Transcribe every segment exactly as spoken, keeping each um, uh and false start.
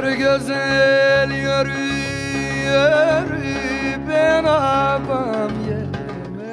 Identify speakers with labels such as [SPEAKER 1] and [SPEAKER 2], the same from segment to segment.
[SPEAKER 1] Yürü güzel yürü, yürü ben adam yerime.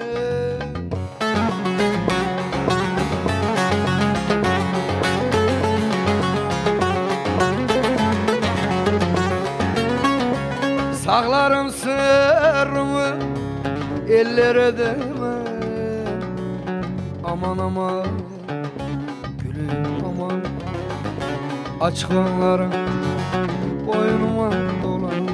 [SPEAKER 1] Saklarım sırrımı ellere demem. Aman aman gülüm aman, aç kollarım boynuma dolan.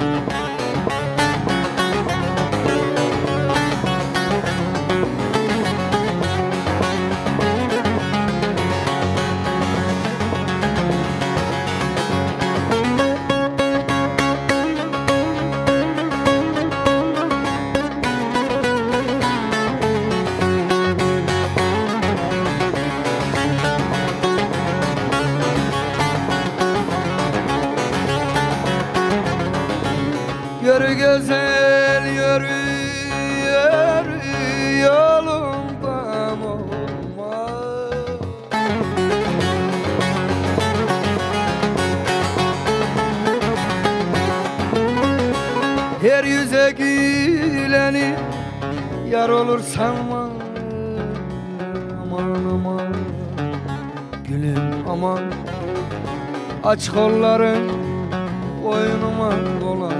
[SPEAKER 1] Yürü güzel yürü, yürü yolundan olma. Her yüze güleni yar olur sanma. Aman aman gülüm aman, aç kolların boynuma dolan.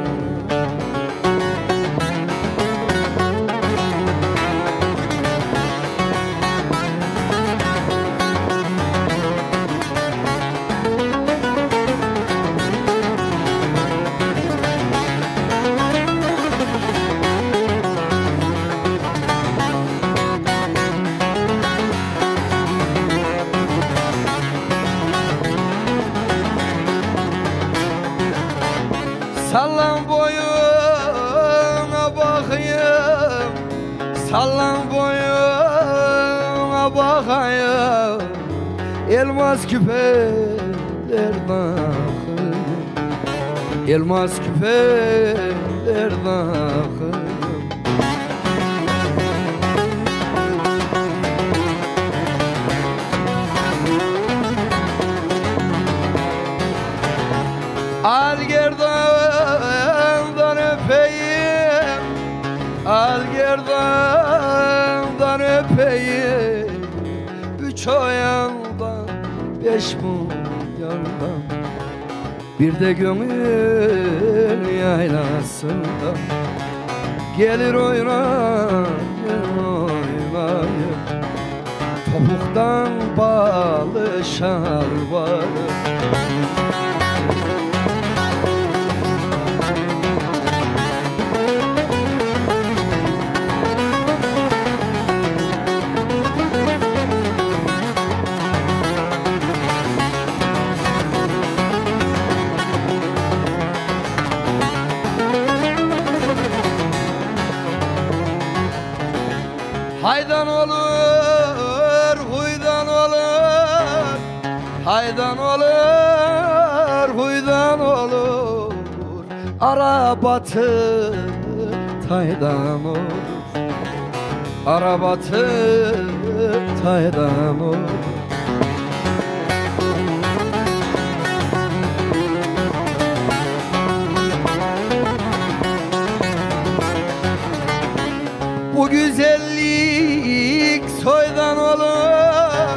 [SPEAKER 1] Sallan boyuna bakayım, sallan boyuna bakayım, elmas küpeler takım, elmas küpeler takım. Al gerdandan öpeyim, al gerdandan öpeyim. Üç o yandan, beş bu yandan, bir de gönül yaylasında. Gelir oynayın oynayın, topuktan bağlı şalvarı. Haydan olur, huydan olur, haydan olur, huydan olur. Arabatı taydan olur, arabatı taydan olur. Bu güzellik soydan olur,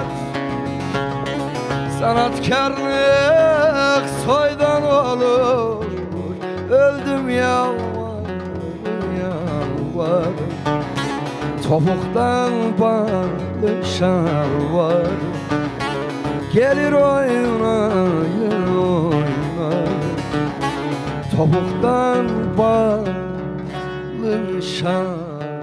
[SPEAKER 1] sanatkarlık soydan olur. Öldüm yalvarım yalvarım, topuktan bağlı şalvarım. Gelir oynayın oynayın, topuktan bağlı şalvarım.